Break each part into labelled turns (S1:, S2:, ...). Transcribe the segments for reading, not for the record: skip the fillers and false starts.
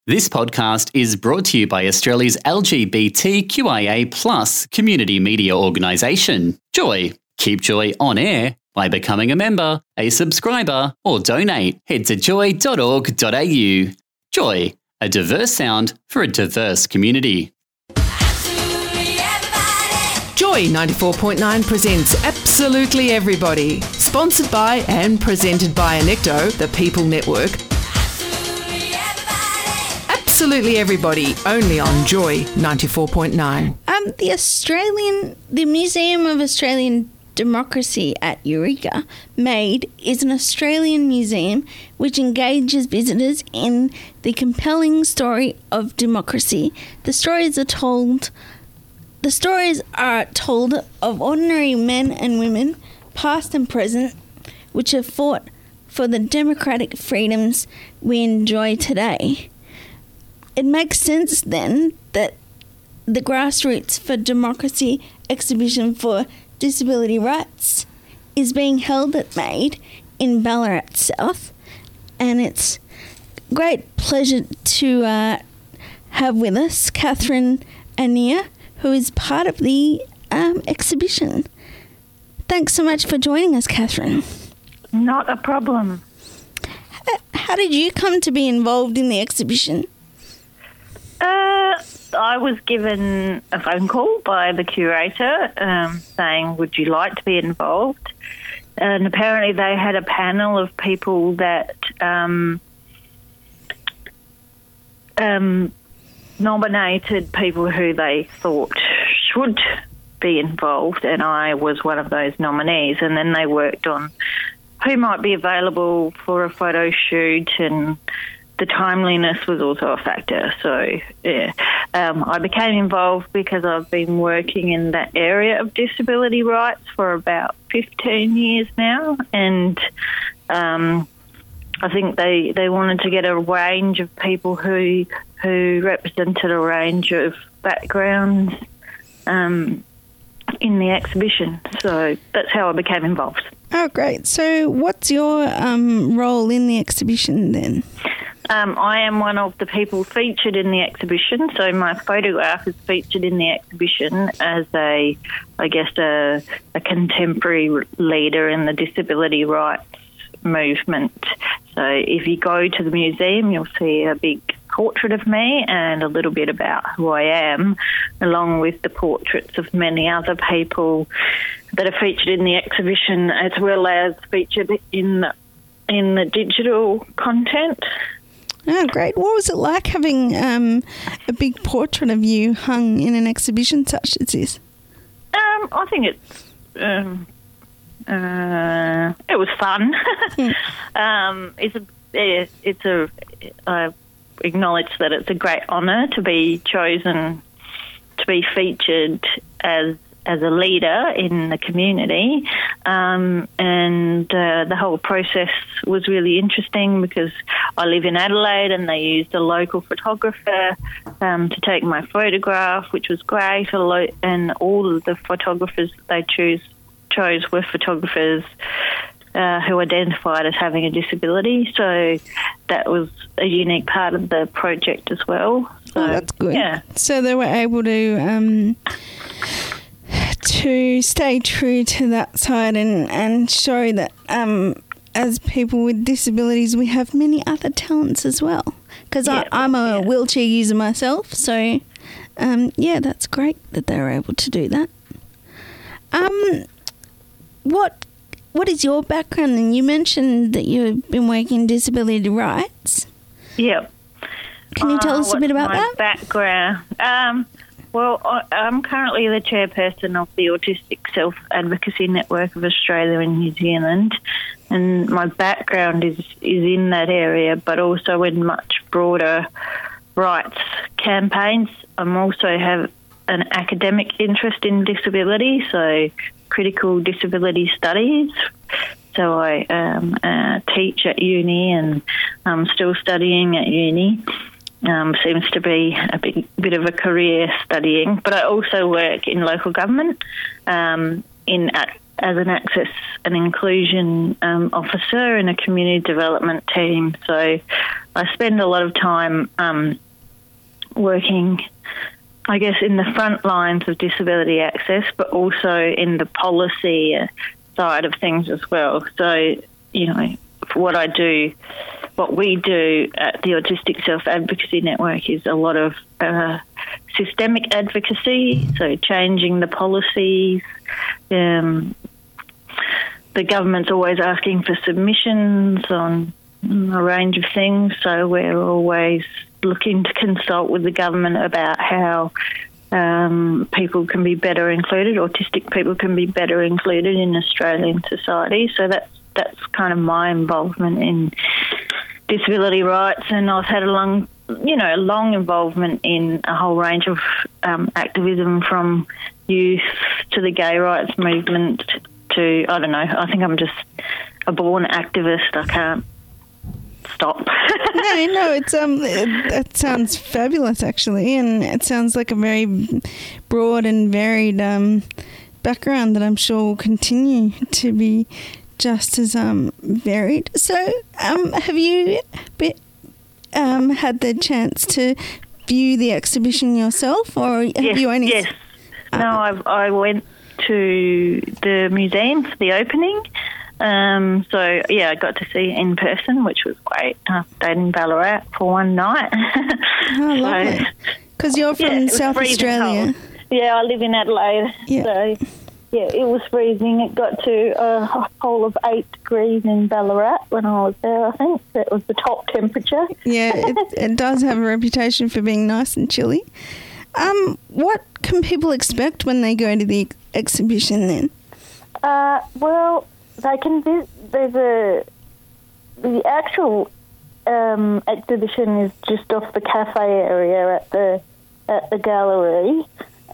S1: This podcast is brought to you by Australia's LGBTQIA+ community media organisation, Joy. Keep Joy on air by becoming a member, a subscriber, or donate. Head to joy.org.au. Joy, a diverse sound for a diverse community.
S2: Joy 94.9 presents Absolutely Everybody. Sponsored by and presented by Anecto, the People Network. Absolutely Everybody, only on Joy 94.9.
S3: The Museum of Australian Democracy at Eureka MADE is an Australian museum which engages visitors in the compelling story of democracy. The stories are told of ordinary men and women, past and present, which have fought for the democratic freedoms we enjoy today. It makes sense then that the Grassroots for Democracy exhibition for disability rights is being held at MADE in Ballarat South, and it's a great pleasure to have with us Catherine Annear, who is part of the exhibition. Thanks so much for joining us, Catherine.
S4: Not a problem.
S3: How did you come to be involved in the exhibition?
S4: I was given a phone call by the curator saying, would you like to be involved? And apparently they had a panel of people that nominated people who they thought should be involved, and I was one of those nominees. And then they worked on who might be available for a photo shoot, and the timeliness was also a factor. So, yeah, I became involved because I've been working in that area of disability rights for about 15 years now, and I think they wanted to get a range of people who represented a range of backgrounds in the exhibition. So that's how I became involved.
S3: Oh, great. So what's your role in the exhibition then?
S4: I am one of the people featured in the exhibition, so my photograph is featured in the exhibition as a contemporary leader in the disability rights movement. So if you go to the museum, you'll see a big portrait of me and a little bit about who I am, along with the portraits of many other people that are featured in the exhibition, as well as featured in the digital content.
S3: Oh, great. What was it like having a big portrait of you hung in an exhibition such as this?
S4: I think it was fun. I acknowledge that it's a great honour to be chosen to be featured as a leader in the community, and the whole process was really interesting because I live in Adelaide and they used a local photographer to take my photograph, which was great, and all of the photographers that they chose were photographers who identified as having a disability, so that was a unique part of the project as well. So,
S3: that's good.
S4: Yeah.
S3: So they were able to stay true to that side and show that as people with disabilities we have many other talents as well, because I'm a wheelchair user myself, so that's great that they were able to do that. What is your background? And you mentioned that you've been working in disability rights.
S4: Yeah.
S3: Can you tell us a bit about that?
S4: Background. Well, I'm currently the chairperson of the Autistic Self-Advocacy Network of Australia and New Zealand, and my background is in that area, but also in much broader rights campaigns. I also have an academic interest in disability, so critical disability studies. So I teach at uni, and I'm still studying at uni. Seems to be a bit of a career studying, but I also work in local government at as an access and inclusion officer in a community development team. So I spend a lot of time working, I guess, in the front lines of disability access, but also in the policy side of things as well. So, you know, for what we do at the Autistic Self-Advocacy Network is a lot of systemic advocacy, so changing the policies. The government's always asking for submissions on a range of things, so we're always looking to consult with the government about how people can be better included, autistic people can be better included in Australian society. So that's kind of my involvement in disability rights, and I've had a long involvement in a whole range of activism, from youth to the gay rights movement to, I don't know, I think I'm just a born activist. I can't stop.
S3: No, it sounds fabulous, actually, and it sounds like a very broad and varied background that I'm sure will continue to be just as varied. So, have you had the chance to view the exhibition yourself, or have you only?
S4: Yes. No, I went to the museum for the opening. So, yeah, I got to see it in person, which was great. I stayed in Ballarat for one night.
S3: Oh, lovely. Because you're from South Australia.
S4: Cold. Yeah, I live in Adelaide. Yeah. So, yeah, it was freezing. It got to a whole of 8 degrees in Ballarat when I was there, I think. That was the top temperature.
S3: Yeah, it does have a reputation for being nice and chilly. What can people expect when they go to the exhibition then?
S4: Well, they can the actual exhibition is just off the cafe area at the gallery,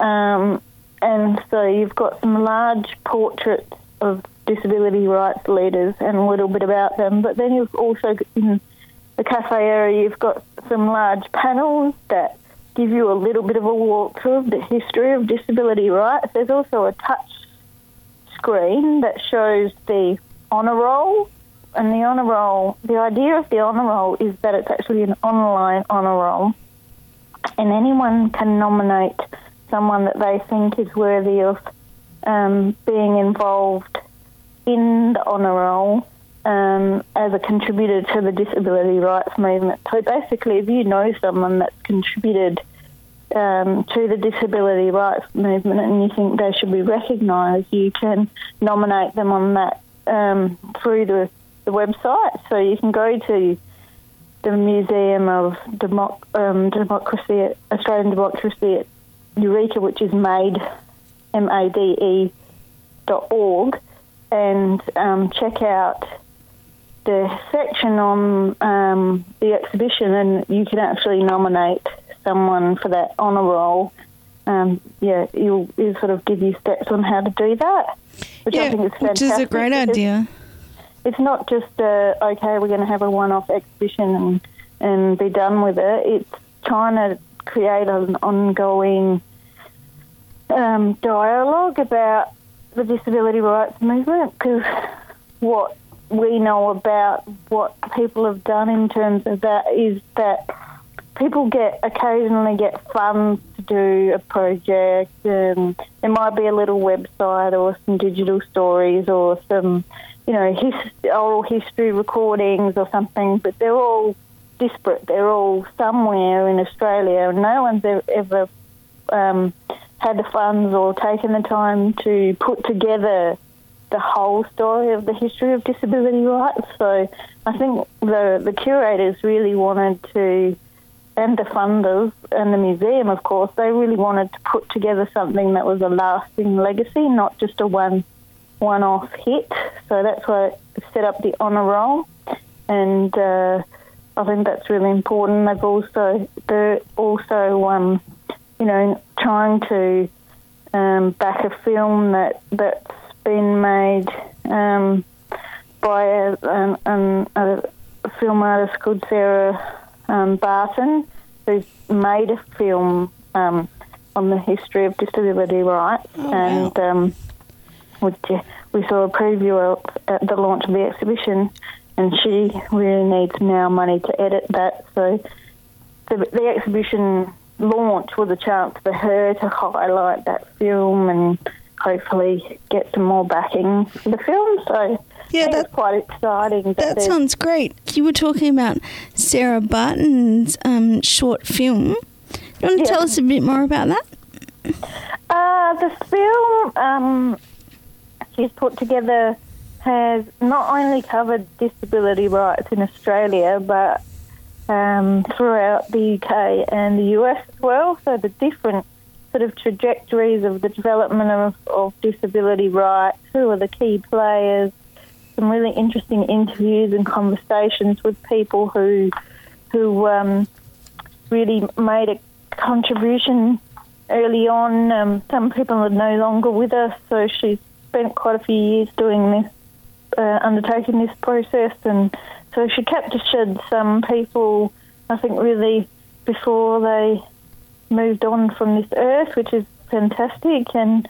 S4: and so you've got some large portraits of disability rights leaders and a little bit about them. But then you've also, in the cafe area, you've got some large panels that give you a little bit of a walkthrough of the history of disability rights. There's also a touch screen that shows the honour roll, and the honour roll, the idea of the honour roll is that it's actually an online honour roll, and anyone can nominate someone that they think is worthy of being involved in the honour roll as a contributor to the disability rights movement. So basically, if you know someone that's contributed to the disability rights movement and you think they should be recognised, you can nominate them on that through the website. So you can go to the Museum of Democracy, Australian Democracy at Eureka, which is MADE.org, and check out the section on the exhibition, and you can actually nominate someone for that honour roll. It'll sort of give you steps on how to do that, which I think is fantastic.
S3: Which is a great idea.
S4: It's not just, okay, we're going to have a one-off exhibition and be done with it. It's trying to create an ongoing dialogue about the disability rights movement, because what we know about what people have done in terms of that is that people occasionally get funds to do a project, and there might be a little website or some digital stories or some, oral history recordings or something, but they're all disparate. They're all somewhere in Australia, and no one's ever had the funds or taken the time to put together the whole story of the history of disability rights. So I think the curators really wanted to, and the funders and the museum, of course, they really wanted to put together something that was a lasting legacy, not just a one-off hit. So that's why I set up the honour roll, and I think that's really important. They're also trying to back a film that's been made by a film artist called Sarah Barton, who's made a film on the history of disability rights. which we saw a preview of at the launch of the exhibition, and she really needs now money to edit that. So the exhibition launch was a chance for her to highlight that film and hopefully get some more backing for the film. So
S3: yeah,
S4: that's quite exciting.
S3: That sounds great. You were talking about Sarah Barton's short film. Do you want to tell us a bit more about that?
S4: The film she's put together has not only covered disability rights in Australia, but throughout the UK and the US as well. So the different sort of trajectories of the development of disability rights, who are the key players, some really interesting interviews and conversations with people who really made a contribution early on. Some people are no longer with us, so she's spent quite a few years doing this, undertaking this process, and so she captured some people, I think, really before they moved on from this earth, which is fantastic. And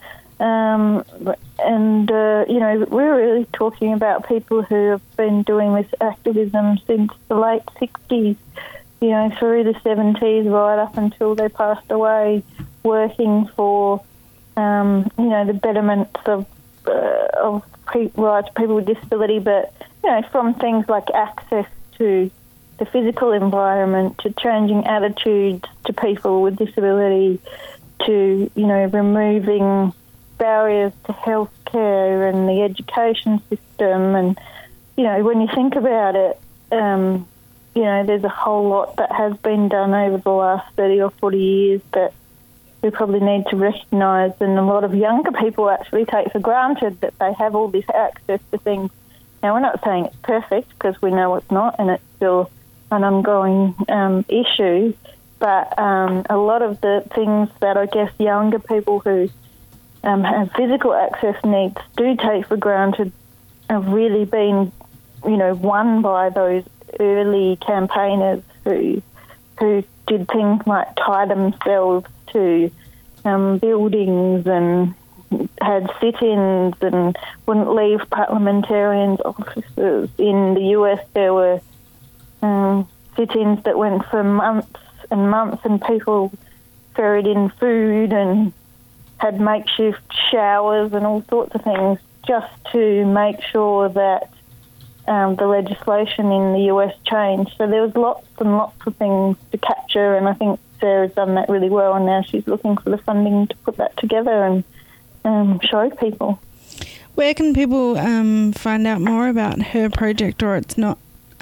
S4: you know, we're really talking about people who have been doing this activism since the late 60s, you know, through the 70s, right up until they passed away, working for, you know, the betterment of rights of people with disability, but, you know, from things like access to the physical environment, to changing attitudes to people with disability, to, you know, removing barriers to healthcare and the education system. And, you know, when you think about it, you know, there's a whole lot that has been done over the last 30 or 40 years that we probably need to recognise, and a lot of younger people actually take for granted that they have all this access to things. Now, we're not saying it's perfect, because we know it's not, and it's still an ongoing issue, but a lot of the things that I guess younger people who have physical access needs do take for granted have really been, you know, won by those early campaigners who did things like tie themselves to buildings and had sit-ins and wouldn't leave parliamentarians' offices. In the US, there were sit-ins that went for months and months, and people ferried in food and had makeshift showers and all sorts of things just to make sure that the legislation in the US changed. So there was lots and lots of things to capture, and I think Sarah's done that really well, and now she's looking for the funding to put that together and show people.
S3: Where can people find out more about her project, or it's not?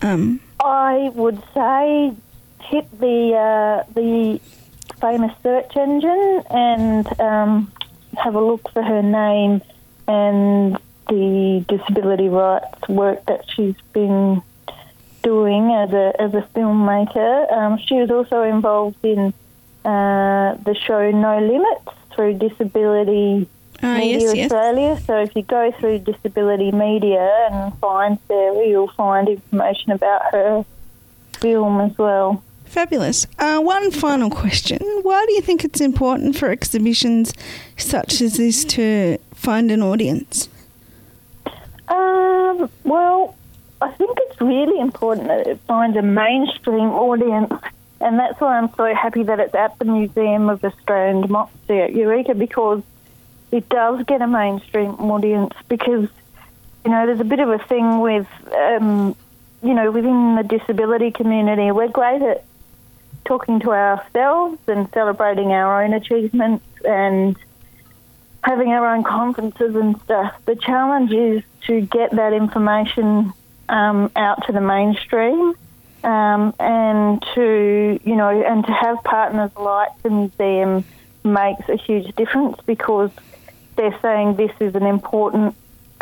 S4: I would say hit the famous search engine and have a look for her name and the disability rights work that she's been doing as a filmmaker. She was also involved in the show No Limits through Disability Media Australia. So if you go through Disability Media and find Sarah, you'll find information about her film as well.
S3: Fabulous. One final question. Why do you think it's important for exhibitions such as this to find an audience?
S4: Well, I think it's really important that it finds a mainstream audience, and that's why I'm so happy that it's at the Museum of Australian Democracy at Eureka, because it does get a mainstream audience. Because, you know, there's a bit of a thing with, you know, within the disability community, we're great at talking to ourselves and celebrating our own achievements and having our own conferences and stuff. The challenge is to get that information out to the mainstream, and to, you know, and to have partners like the museum makes a huge difference, because they're saying this is an important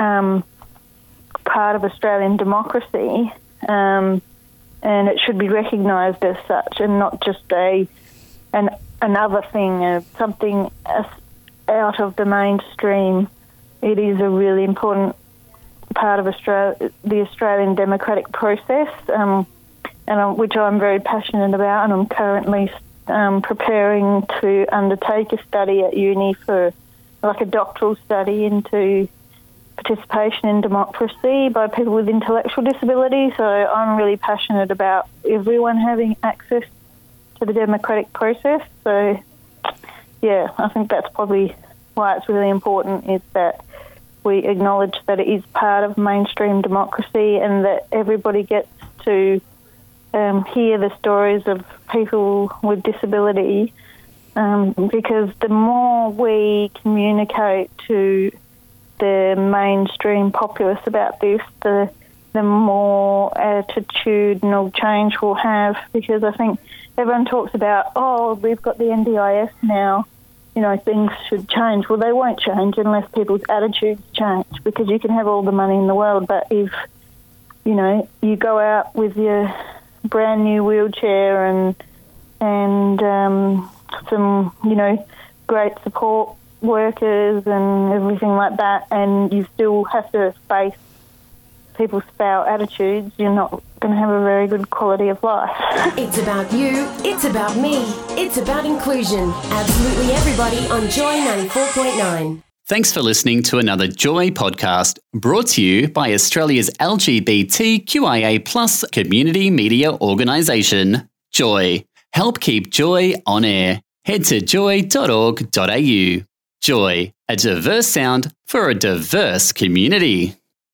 S4: part of Australian democracy, and it should be recognised as such, and not just another thing, something out of the mainstream. It is a really important part of the Australian democratic process, and which I'm very passionate about, and I'm currently preparing to undertake a study at uni for like a doctoral study into participation in democracy by people with intellectual disability. So I'm really passionate about everyone having access to the democratic process. So, yeah, I think that's probably why it's really important, is that we acknowledge that it is part of mainstream democracy and that everybody gets to hear the stories of people with disability, because the more we communicate to the mainstream populace about this, the more attitudinal change we'll have, because I think everyone talks about, oh, we've got the NDIS now, you know, things should change. Well, they won't change unless people's attitudes change, because you can have all the money in the world, but if, you know, you go out with your brand new wheelchair and some, you know, great support workers and everything like that, and you still have to face people's foul attitudes, you're not going to have a very good quality of life.
S5: It's about you, it's about me, it's about inclusion. Absolutely everybody on Joy 94.9.
S1: Thanks for listening to another Joy podcast, brought to you by Australia's LGBTQIA+ community media organisation, Joy. Help keep Joy on air. Head to joy.org.au. Joy, a diverse sound for a diverse community.